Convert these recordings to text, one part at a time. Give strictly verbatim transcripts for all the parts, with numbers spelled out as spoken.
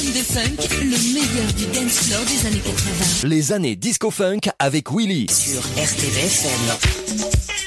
de funk, le meilleur du dance floor des années quatre-vingts. Les années disco-funk avec Willy. Sur R T V F M.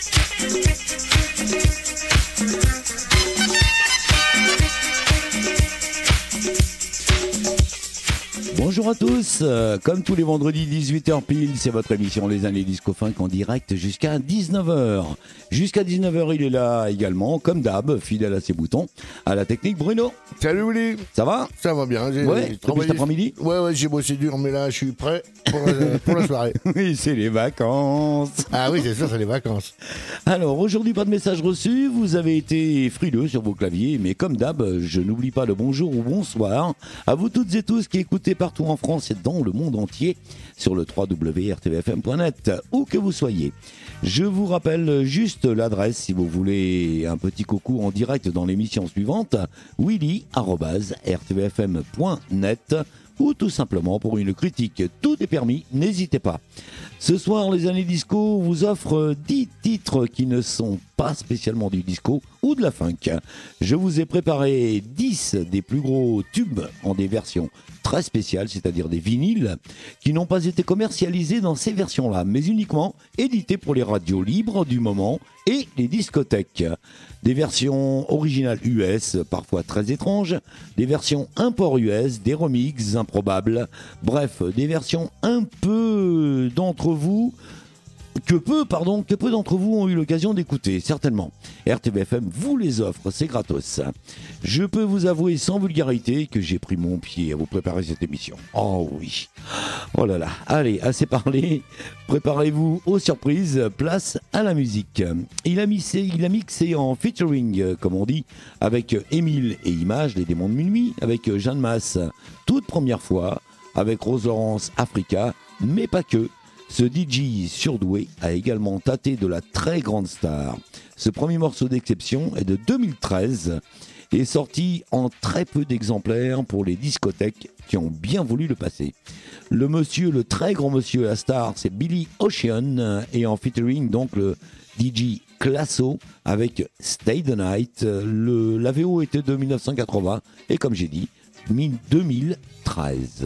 Bonjour à tous, euh, comme tous les vendredis dix-huit heures pile, c'est votre émission Les années disco-funk en direct jusqu'à dix-neuf heures. Jusqu'à dix-neuf heures, il est là également, comme d'hab, fidèle à ses boutons, à la technique Bruno. Salut Willy. Ça va? Ça va bien. J'ai, ouais, j'ai depuis cet après-midi? Ouais, ouais, j'ai bossé dur, mais là, je suis prêt pour, euh, pour la soirée. Oui, c'est les vacances. Ah oui, c'est ça, c'est les vacances. Alors, aujourd'hui, pas de message reçu. Vous avez été frileux sur vos claviers, mais comme d'hab, je n'oublie pas le bonjour ou bonsoir à vous toutes et tous qui écoutez partout en France et dans le monde entier sur le w w w point r t v f m point net, où que vous soyez. Je vous rappelle juste l'adresse si vous voulez un petit coucou en direct dans l'émission suivante, willy arobase r t v f m point net, ou tout simplement pour une critique. Tout est permis, n'hésitez pas. Ce soir, les années disco vous offrent dix titres qui ne sont pas spécialement du disco ou de la funk. Je vous ai préparé dix des plus gros tubes en des versions très spéciales, c'est-à-dire des vinyles, qui n'ont pas été commercialisés dans ces versions-là, mais uniquement édités pour les radios libres du moment et les discothèques. Des versions originales U S, parfois très étranges, des versions import U S, des remixes improbables, bref, des versions un peu d'entre vous, que peu, pardon, que peu d'entre vous ont eu l'occasion d'écouter, certainement. R T V F M vous les offre, c'est gratos. Je peux vous avouer sans vulgarité que j'ai pris mon pied à vous préparer cette émission. Oh oui. Oh là là. Allez, assez parlé. Préparez-vous aux surprises, place à la musique. Il a mixé, il a mixé en featuring, comme on dit, avec Émile et Images, les démons de minuit, avec Jeanne Masse, toute première fois, avec Rose Laurence, Africa, mais pas que. Ce D J surdoué a également tâté de la très grande star. Ce premier morceau d'exception est de deux mille treize et est sorti en très peu d'exemplaires pour les discothèques qui ont bien voulu le passer. Le monsieur, le très grand monsieur, la star, c'est Billy Ocean et en featuring donc le D J Classo avec Stay the Night. Le, la V O était de mille neuf cent quatre-vingts et comme j'ai dit, deux mille treize.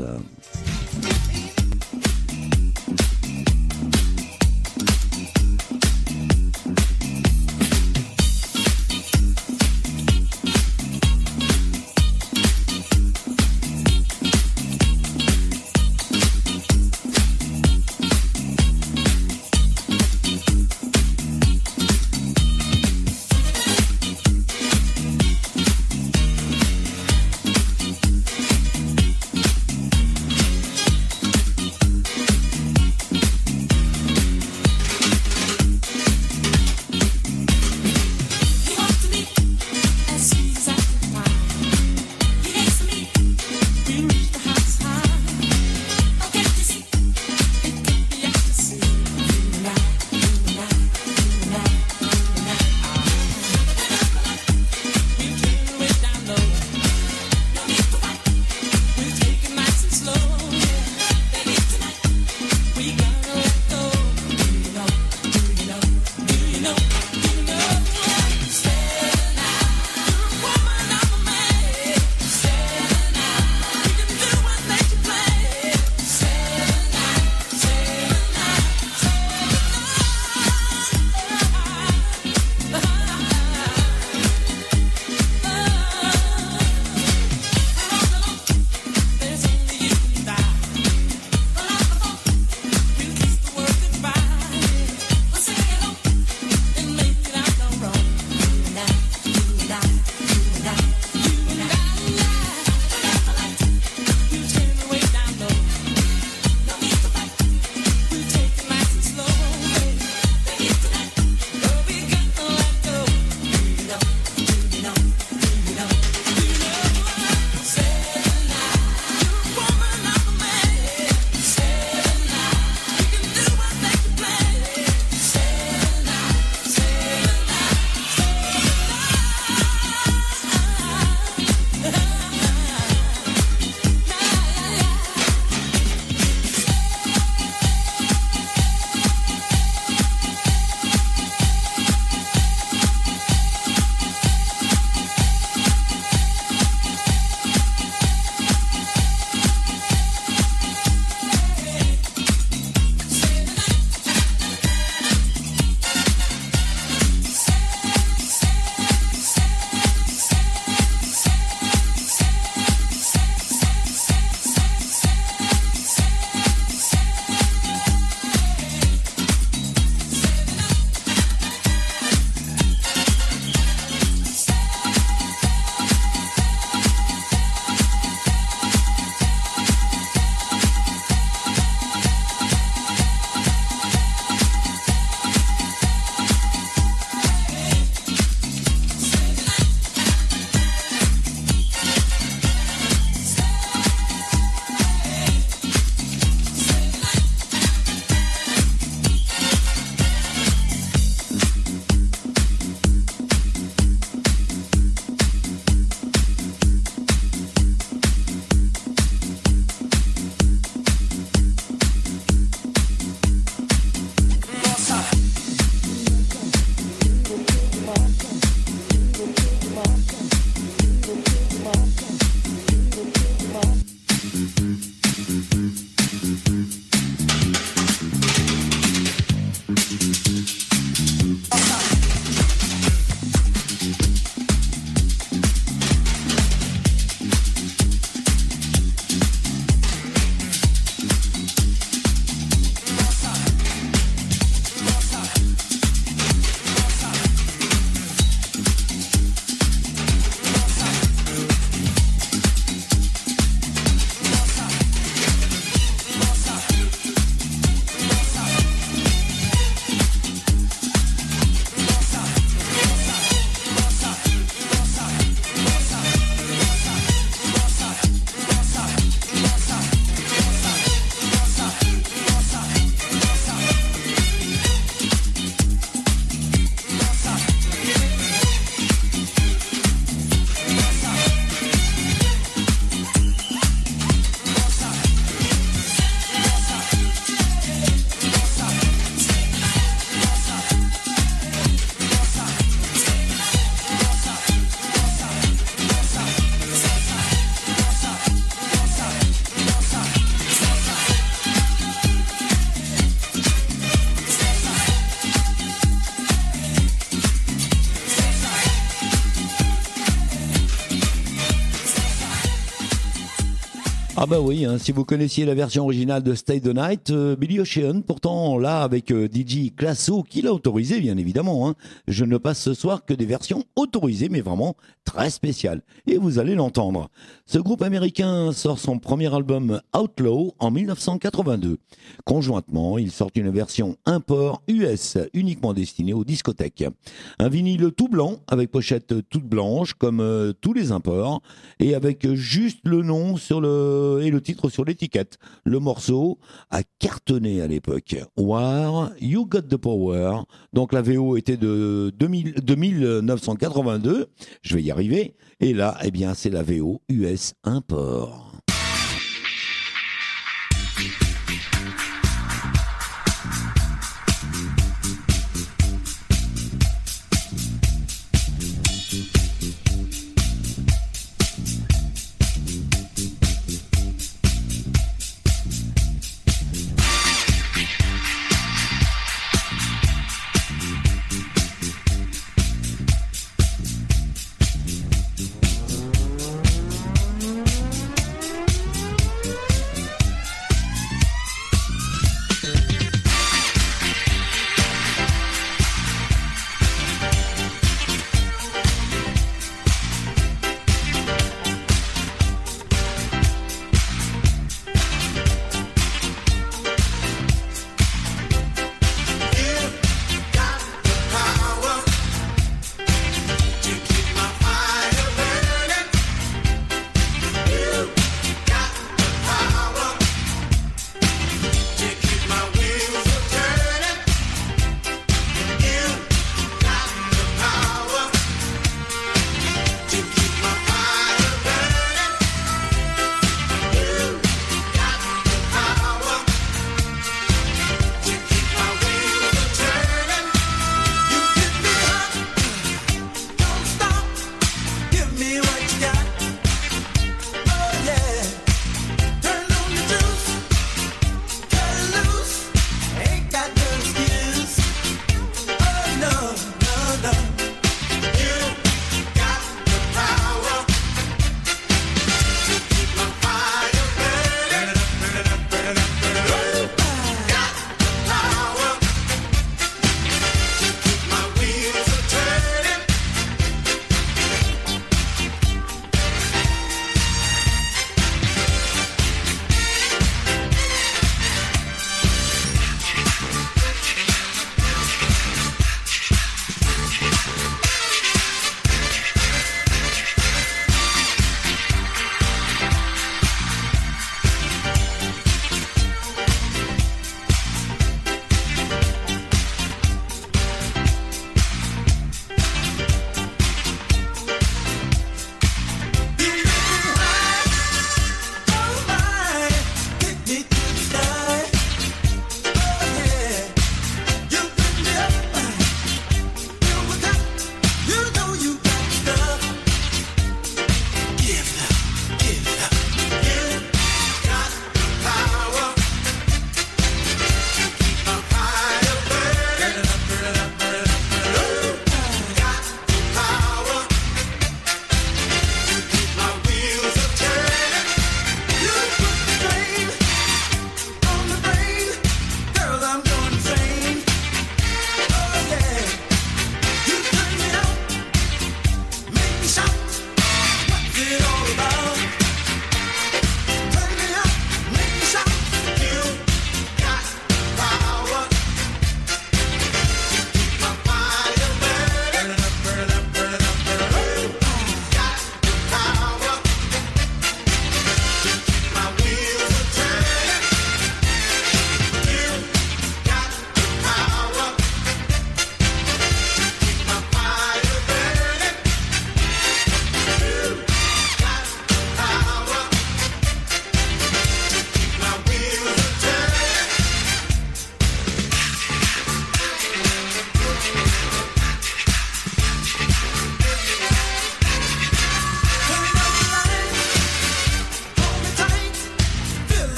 Ah bah oui, hein, si vous connaissiez la version originale de Stay the Night, euh, Billy Ocean, pourtant là avec euh, D J Classo qui l'a autorisé bien évidemment, hein, je ne passe ce soir que des versions autorisées mais vraiment très spéciales. Et vous allez l'entendre. Ce groupe américain sort son premier album Outlaw en dix-neuf cent quatre-vingt-deux. Conjointement, ils sortent une version import U S uniquement destinée aux discothèques. Un vinyle tout blanc avec pochette toute blanche comme euh, tous les imports et avec juste le nom sur le et le titre sur l'étiquette. Le morceau a cartonné à l'époque. War, You Got the Power. Donc la V O était de deux mille, de dix-neuf cent quatre-vingt-deux. Je vais y arriver. Et là, eh bien, c'est la V O U S import.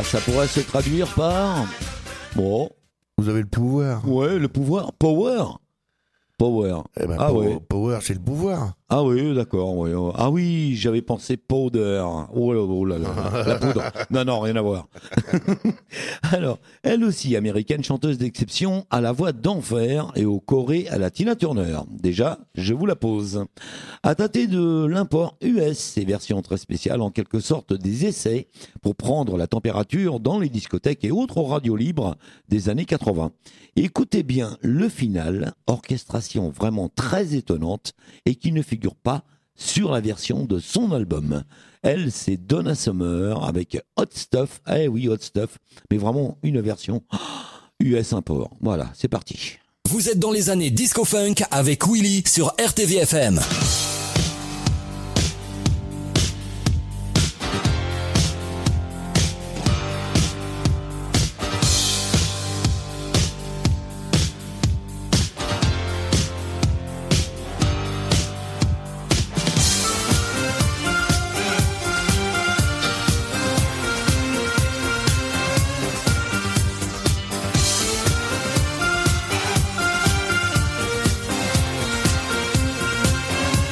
Alors ça pourrait se traduire par... Bon, Vous avez le pouvoir. ouais, le pouvoir. Power. Power. Eh ben, Ah power, ouais. power, c'est le pouvoir. Ah oui, d'accord. Ouais. ouais. Ah oui, j'avais pensé powder. Oh là, oh là là, la poudre. Non, non, rien à voir. Alors, elle aussi, américaine, chanteuse d'exception, à la voix d'enfer et au choré à la Tina Turner. Déjà, je vous la pose. À tâter de l'import U S, ces versions très spéciales, en quelque sorte des essais pour prendre la température dans les discothèques et autres radios libres des années quatre-vingts. Écoutez bien le final, orchestration vraiment très étonnante et qui ne figure pas sur la version de son album. Elle, c'est Donna Summer avec Hot Stuff. Eh oui, Hot Stuff, mais vraiment une version U S import. Voilà, c'est parti. Vous êtes dans les années disco funk avec Willy sur R T V F M. Thank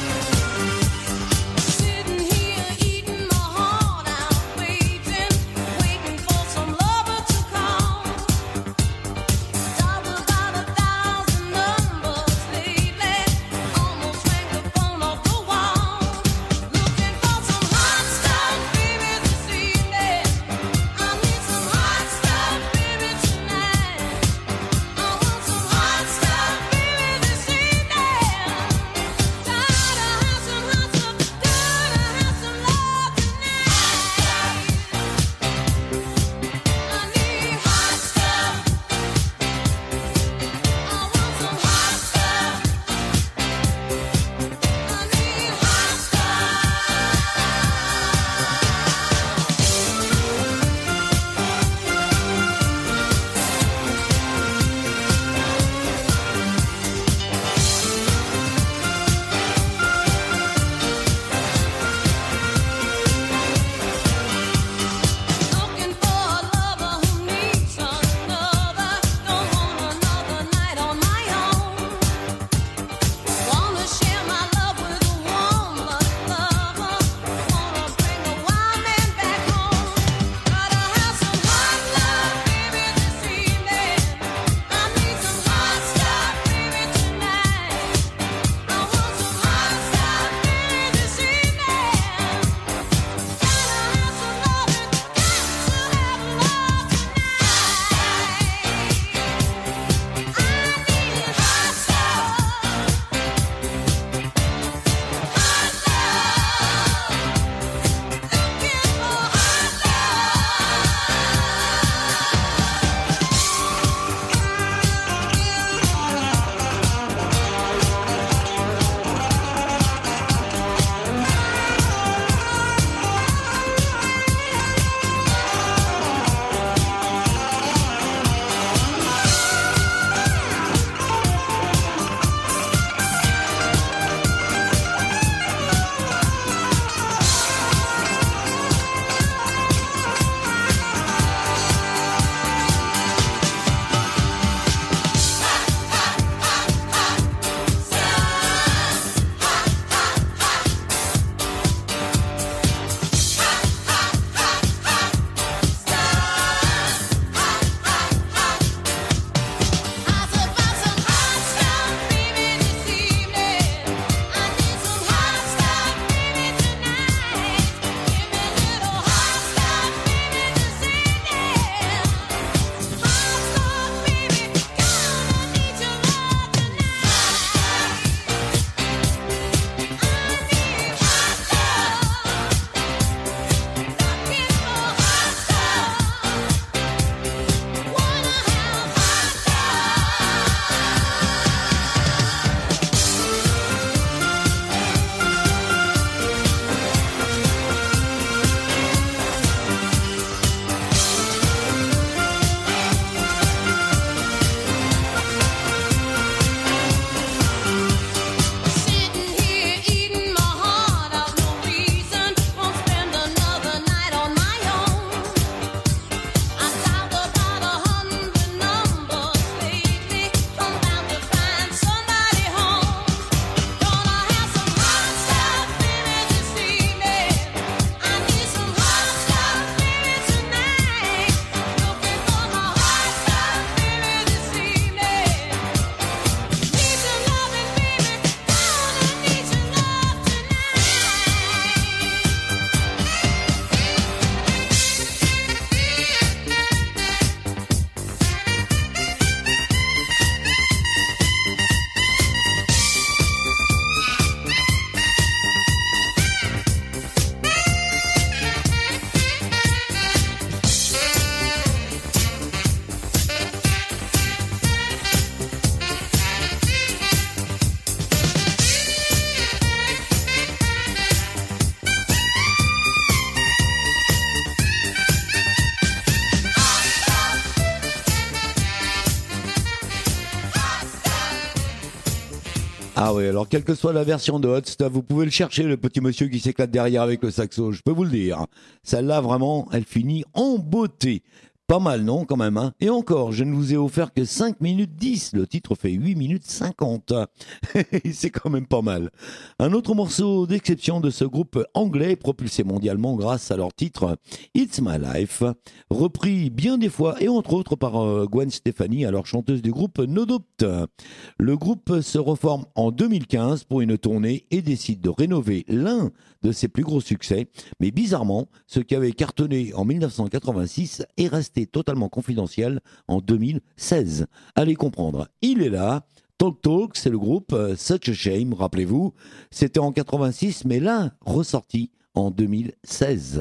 Ah oui, alors quelle que soit la version de Hot Stuff, vous pouvez le chercher, le petit monsieur qui s'éclate derrière avec le saxo, je peux vous le dire. Celle-là, vraiment, elle finit en beauté. Pas mal, non, quand même, hein. Et encore, je ne vous ai offert que cinq minutes dix. Le titre fait huit minutes cinquante. C'est quand même pas mal. Un autre morceau d'exception de ce groupe anglais, propulsé mondialement grâce à leur titre It's My Life, repris bien des fois, et entre autres par euh, Gwen Stefani, alors chanteuse du groupe No Doubt. Le groupe se reforme en deux mille quinze pour une tournée et décide de rénover l'un de ses plus gros succès. Mais bizarrement, ce qui avait cartonné en dix-neuf cent quatre-vingt-six est resté totalement confidentiel en deux mille seize. Allez comprendre, il est là. Talk Talk, c'est le groupe euh, Such a Shame, rappelez-vous. C'était en quatre-vingt-six, mais là, ressorti en deux mille seize.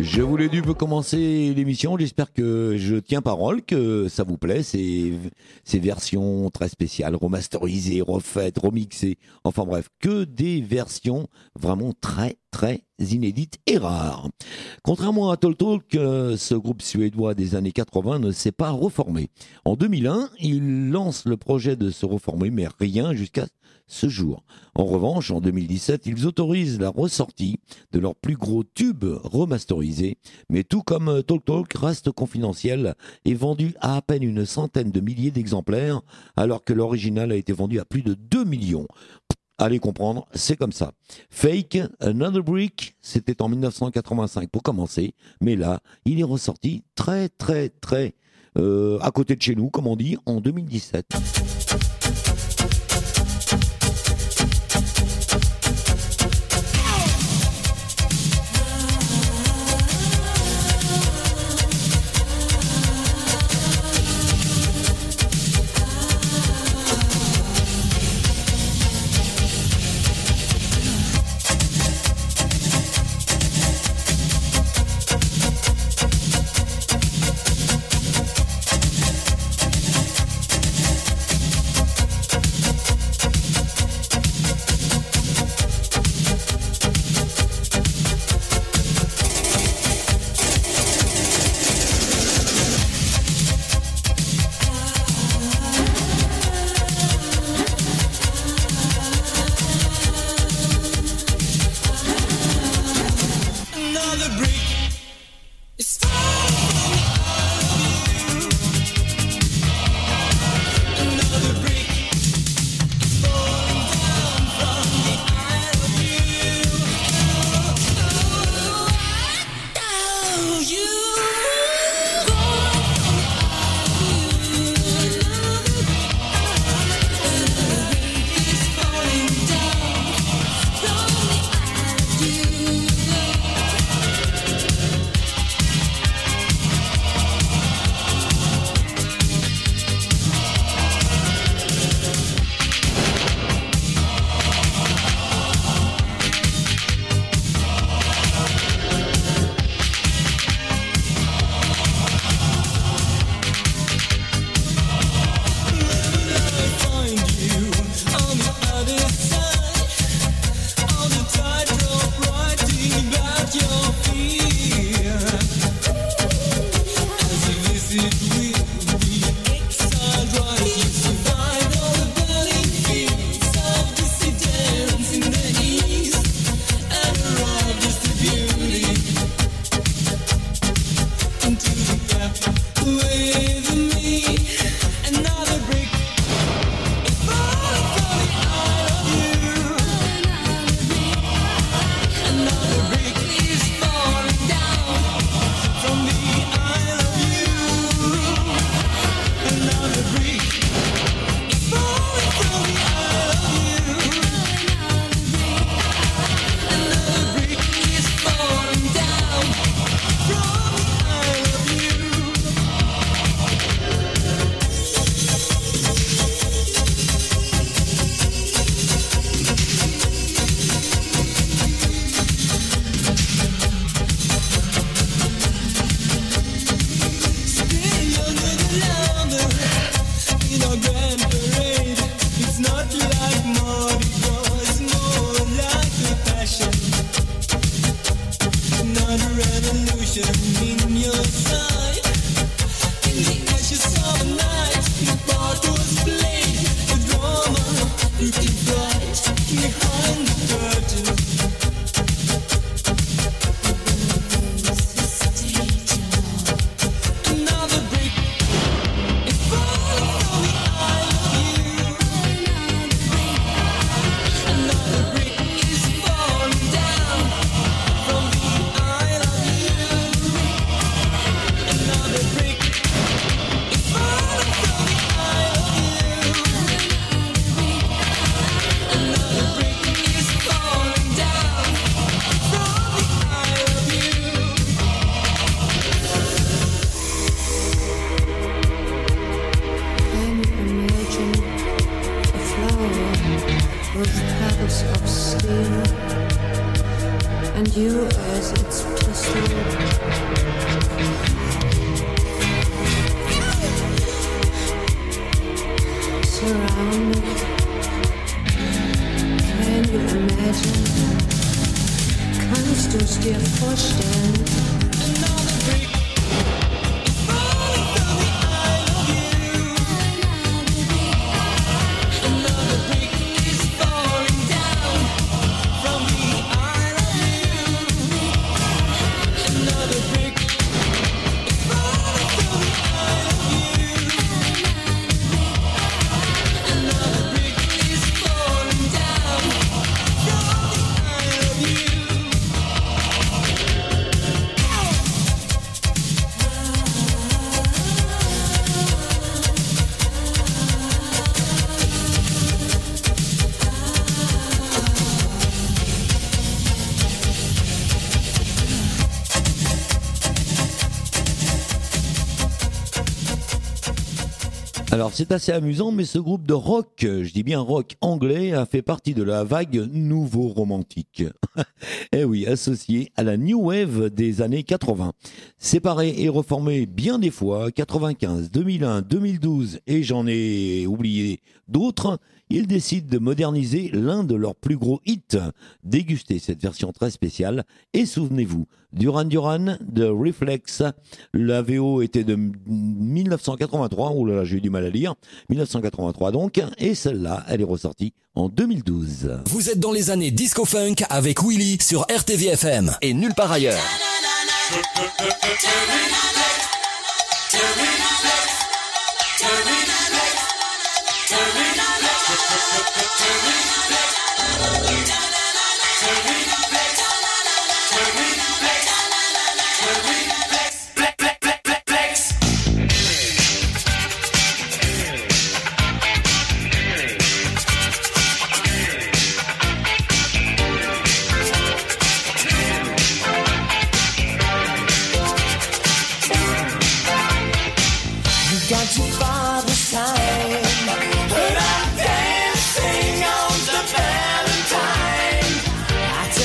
Je voulais dû commencer l'émission, j'espère que je tiens parole, que ça vous plaît, ces, ces versions très spéciales, remasterisées, refaites, remixées, enfin bref, que des versions vraiment très très inédites et rares. Contrairement à Talk Talk, euh, ce groupe suédois des années quatre-vingts ne s'est pas reformé. En deux mille un, il lance le projet de se reformer, mais rien jusqu'à ce jour. En revanche, en deux mille dix-sept, ils autorisent la ressortie de leurs plus gros tubes remasterisés, mais tout comme Talk Talk reste confidentiel et vendu à à peine une centaine de milliers d'exemplaires, alors que l'original a été vendu à plus de deux millions. Allez comprendre, c'est comme ça. Fake, Another Brick, c'était en mille neuf cent quatre-vingt-cinq pour commencer, mais là, il est ressorti très très très euh, à côté de chez nous, comme on dit, en deux mille dix-sept. and you as it's twisted. Surround me. Can you imagine? Kannst du's dir vorstellen? Another brick is falling from the eye of you. Another brick is falling down from the eye of you. Another brick is falling from the eye of you. Another brick is falling down from the eye of you. Alors c'est assez amusant, mais ce groupe de rock, je dis bien rock anglais, a fait partie de la vague nouveau romantique. Eh oui, associé à la New Wave des années quatre-vingts. Séparés et reformés bien des fois, quatre-vingt-quinze, deux mille un, deux mille douze, et j'en ai oublié d'autres, ils décident de moderniser l'un de leurs plus gros hits. Dégustez cette version très spéciale, et souvenez-vous, Duran Duran de Reflex. La V O était de mille neuf cent quatre-vingt-trois, oh là là, j'ai eu du mal à lire, mille neuf cent quatre-vingt-trois donc, et celle-là, elle est ressortie en deux mille douze. Vous êtes dans les années disco funk avec Willy sur R T V F M et nulle part ailleurs. Got your father's sign, but I'm dancing on the Valentine. I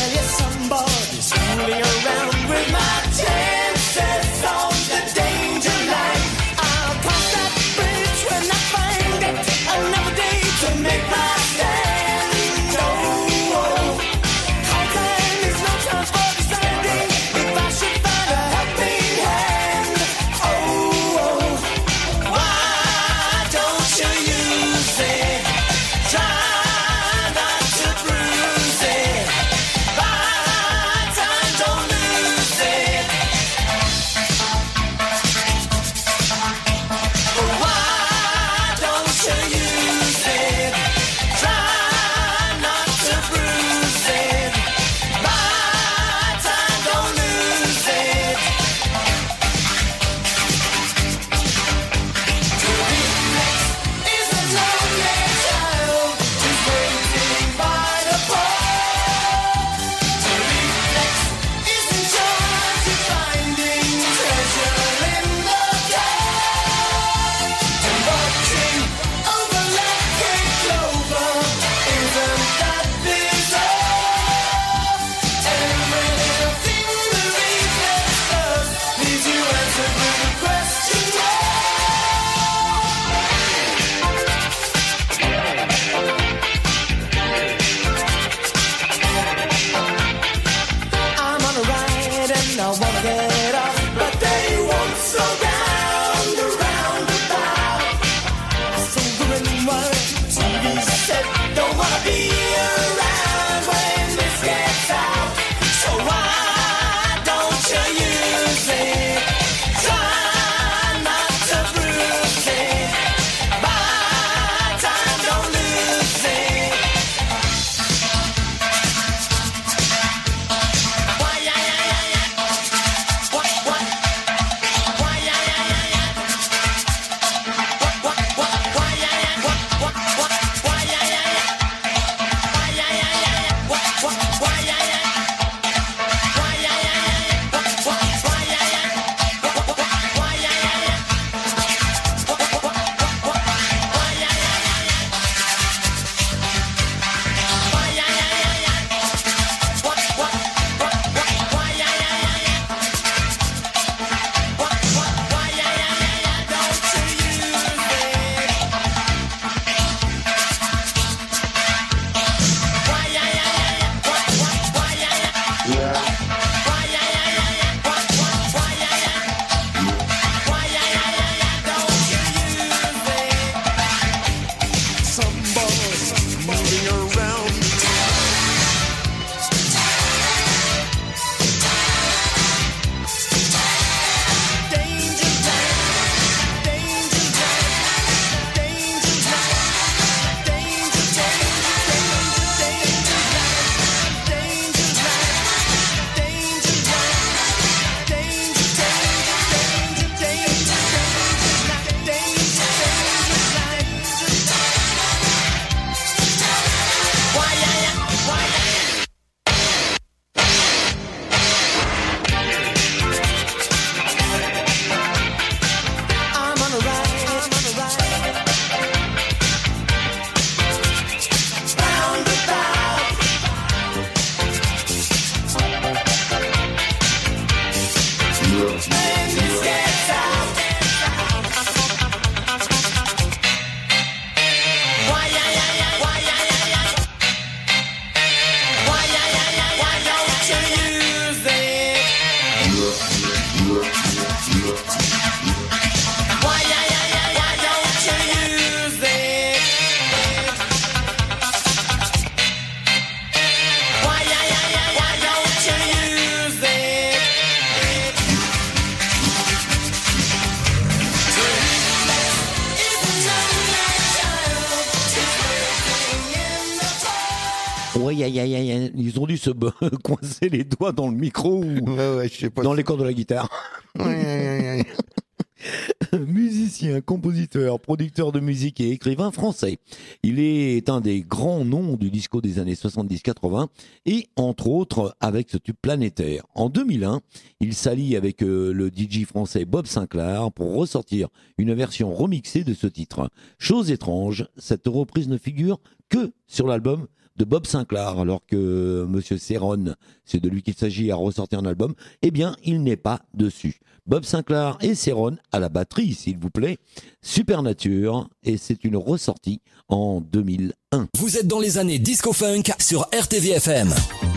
aïe, aïe, aïe, aïe. Ils ont dû se b- coincer les doigts dans le micro ou Ouais, ouais, je sais pas. dans les cordes de la guitare. Ouais, ouais, ouais, ouais. Musicien, compositeur, producteur de musique et écrivain français. Il est un des grands noms du disco des années soixante-dix quatre-vingts et entre autres avec ce tube planétaire. En deux mille un, il s'allie avec euh, le D J français Bob Sinclair pour ressortir une version remixée de ce titre. Chose étrange, cette reprise ne figure que sur l'album de Bob Sinclair, alors que Monsieur Céron, c'est de lui qu'il s'agit, a ressorti un album, eh bien, il n'est pas dessus. Bob Sinclair et Céron à la batterie, s'il vous plaît. Supernature, et c'est une ressortie en deux mille un. Vous êtes dans les années disco funk sur R T V F M.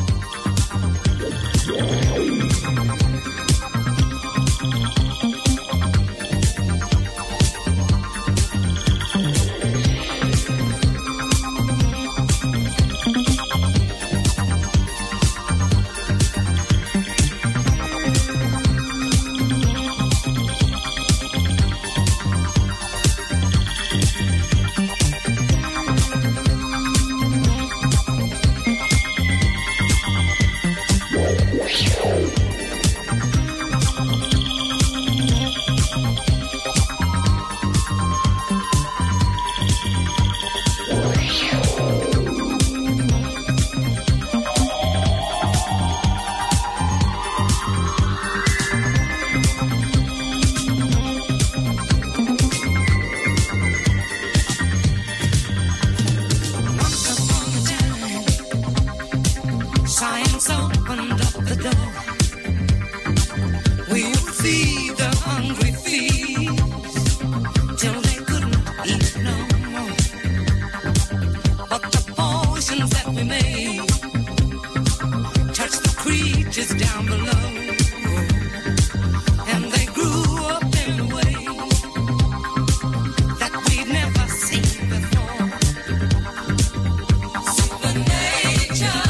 Science opened up the door. We would feed the hungry thieves till they couldn't eat no more. But the poisons that we made touched the creatures down below, and they grew up in a way that we'd never seen before. Supernature.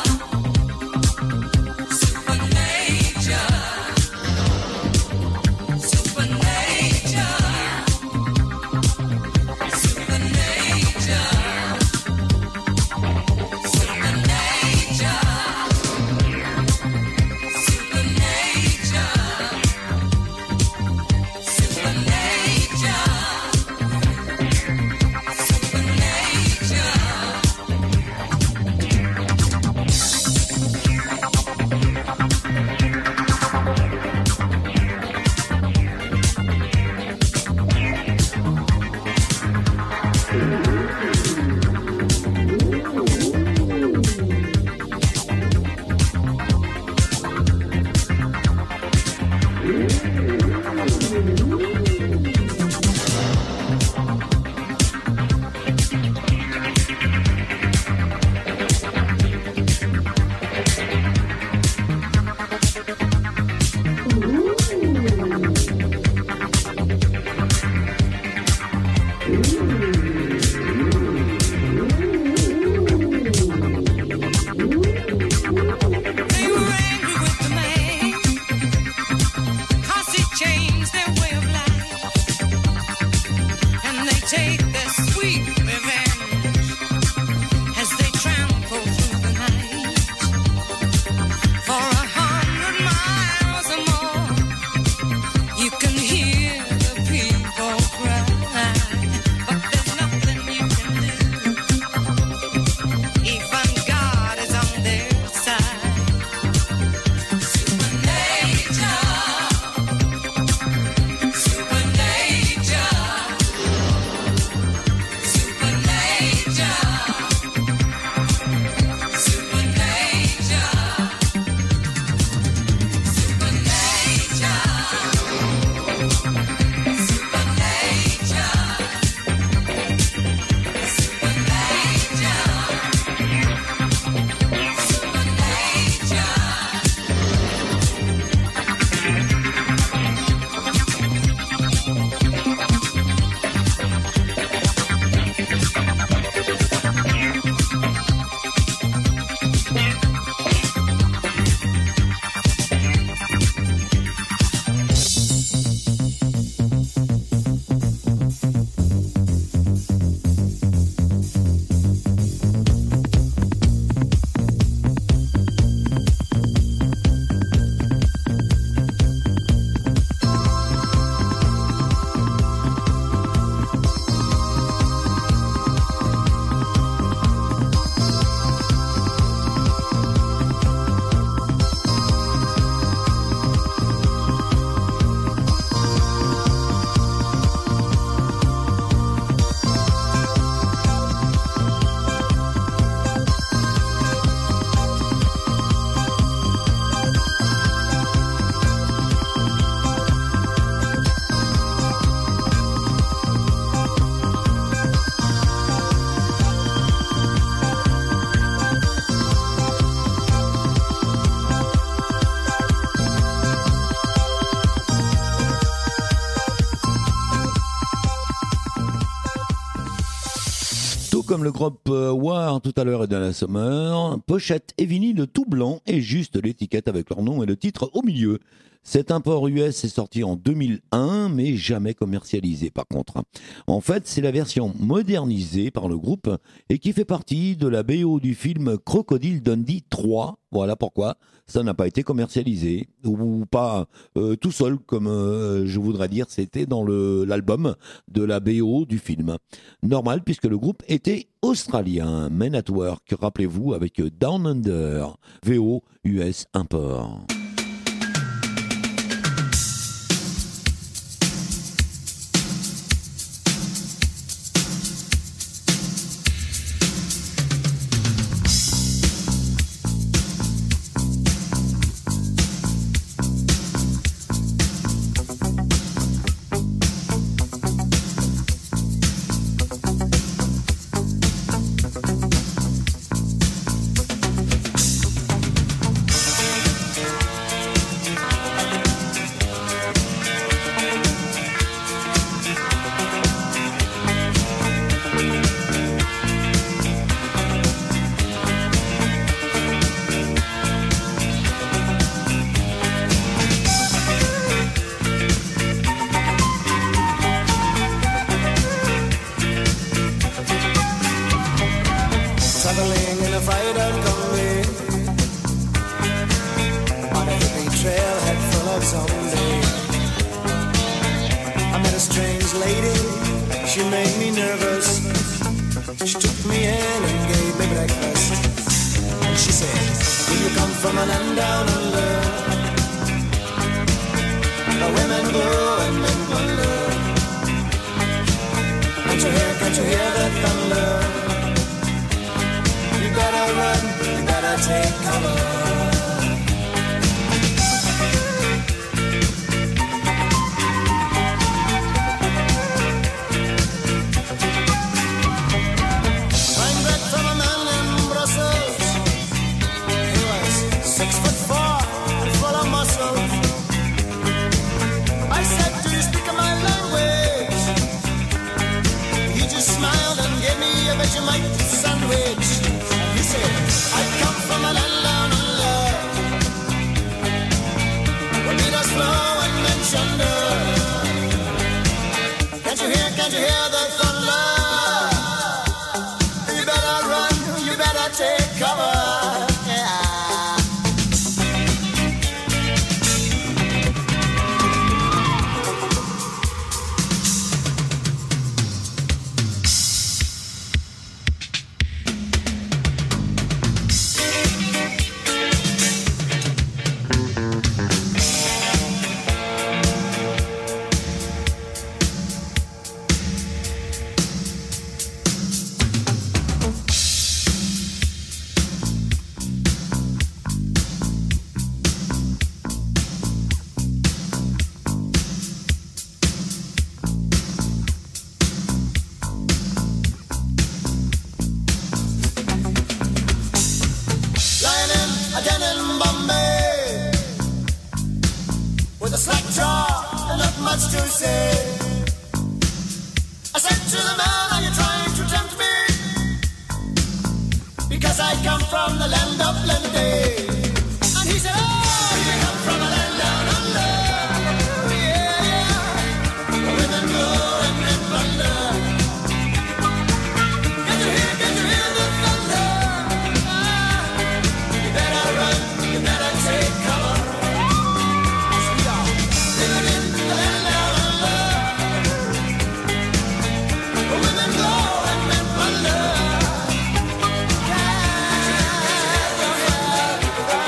They were angry with the man 'cause he changed their way of life. comme le groupe euh, War tout à l'heure et dans la Summer, pochette et vinyle tout blanc et juste l'étiquette avec leur nom et le titre au milieu. Cet import U S est sorti en deux mille un, mais jamais commercialisé par contre. En fait, c'est la version modernisée par le groupe et qui fait partie de la B O du film Crocodile Dundee trois. Voilà pourquoi ça n'a pas été commercialisé, ou pas euh, tout seul, comme euh, je voudrais dire, c'était dans le, l'album de la B O du film. Normal, puisque le groupe était australien. Men at Work, rappelez-vous, avec Down Under, V O U S import. Traveling in a fried-out combi on a hippie trailhead full of zombies. I met a strange lady, she made me nervous. She took me in and gave me breakfast. And she said, "Do you come from a land down under? The women glow and men wonder. Can't you hear, can't you hear the thunder? You better run, you better take cover." Buying bread from a man in Brussels. He was six foot four and full of muscle. I said, "Do you speak my language?" He just smiled and gave me a Vegemite sandwich. He said, "I come from a land down under, where beaters flow and men chunder. Can't you hear, can't you hear the thunder? You better run, you better take cover." Yeah. Lying in a den in Bombay, with a slack jaw and not much to say. I said to the man, "Are you trying to tempt me? Because I come from the land of plenty." And he said, "Oh, you come from a land down under. Yeah, yeah. The women go and men plunder. Can you hear, can you hear the thunder? Ah, you better run, you better take cover." Living in the land down under, the women go and men plunder. Yeah, yeah, yeah.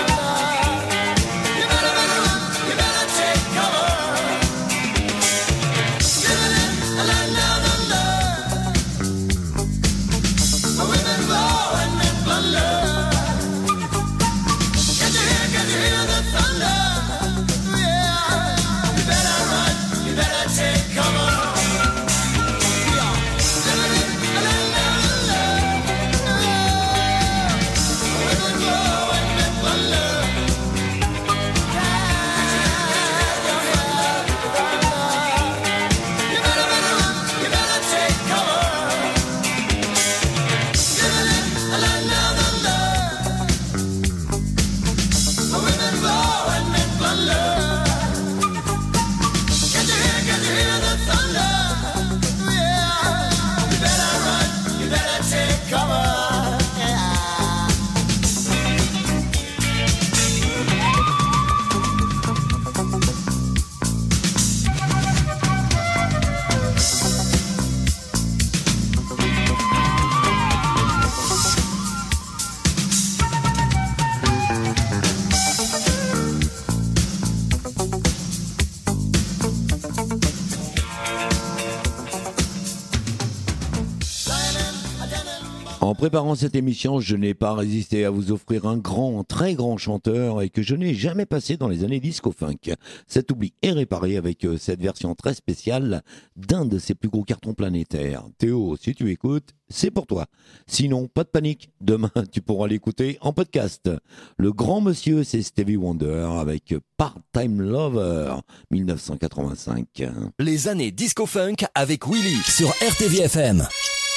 En préparant cette émission, je n'ai pas résisté à vous offrir un grand, très grand chanteur et que je n'ai jamais passé dans les années disco-funk. Cet oubli est réparé avec euh, cette version très spéciale d'un de ses plus gros cartons planétaires. Théo, si tu écoutes, c'est pour toi. Sinon, pas de panique, demain tu pourras l'écouter en podcast. Le grand monsieur, c'est Stevie Wonder avec Part-Time Lover, dix-neuf cent quatre-vingt-cinq. Les années disco-funk avec Willy sur R T V F M.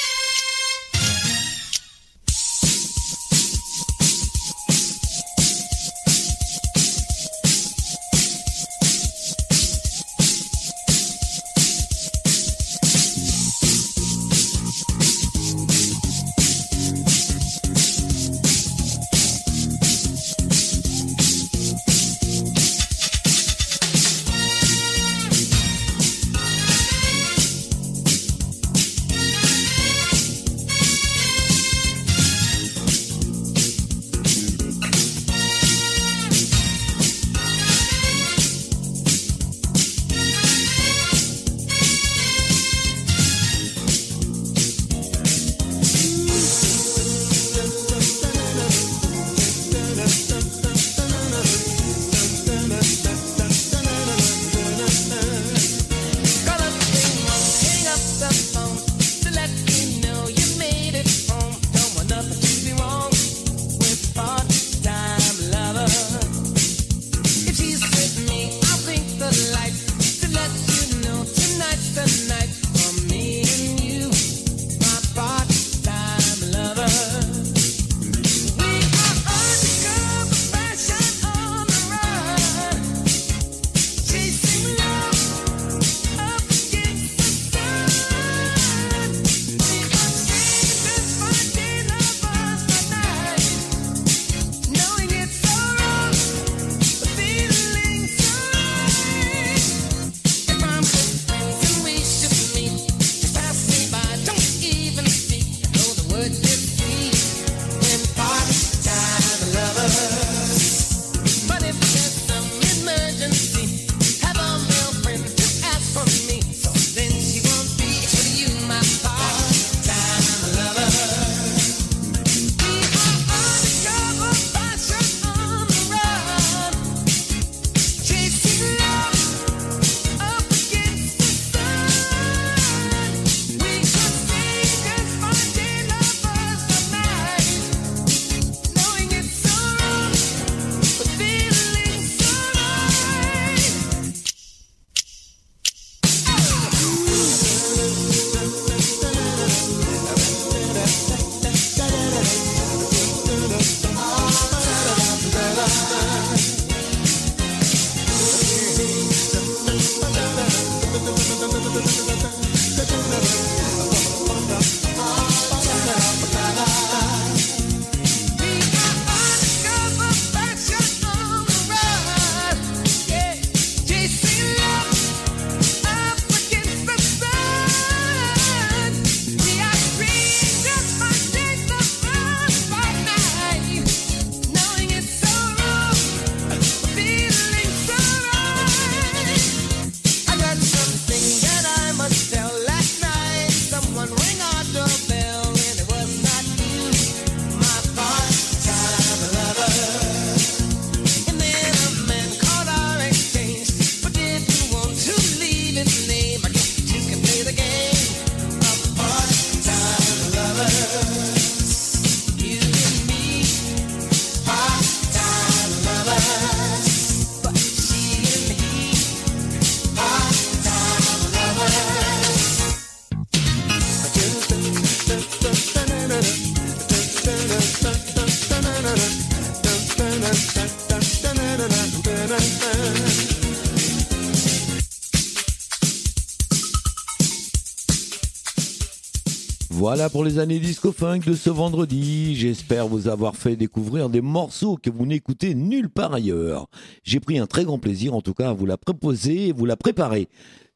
Voilà pour les années disco-funk de ce vendredi. J'espère vous avoir fait découvrir des morceaux que vous n'écoutez nulle part ailleurs. J'ai pris un très grand plaisir en tout cas à vous la proposer et vous la préparer.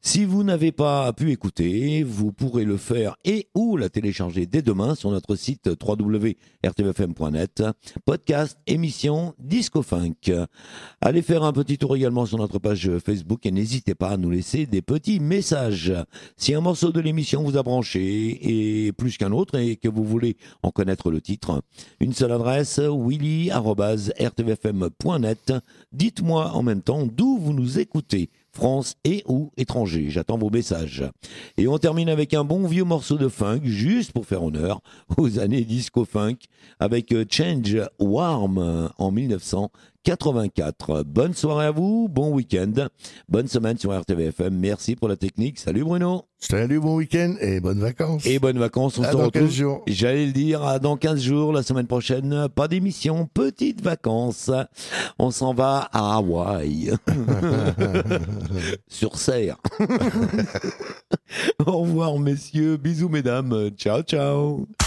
Si vous n'avez pas pu écouter, vous pourrez le faire et ou la télécharger dès demain sur notre site w w w point r t v f m point net. Podcast, émission, Disco Funk. Allez faire un petit tour également sur notre page Facebook et n'hésitez pas à nous laisser des petits messages. Si un morceau de l'émission vous a branché et plus qu'un autre et que vous voulez en connaître le titre, une seule adresse, willy arobase r t v f m point net. Dites-moi en même temps d'où vous nous écoutez. France et ou étrangers. J'attends vos messages. Et on termine avec un bon vieux morceau de funk, juste pour faire honneur aux années disco funk, avec Change Warm en mille neuf cent quatre-vingt-quatre. Bonne soirée à vous, bon week-end, bonne semaine sur R T V F M. Merci pour la technique. Salut Bruno. Salut, bon week-end et bonnes vacances. Et bonnes vacances, on À se dans retrouve. quinze jours. J'allais le dire, à dans quinze jours, la semaine prochaine, pas d'émission, petites vacances. On s'en va à Hawaï. Sur Serre. Au revoir messieurs, bisous mesdames, ciao ciao.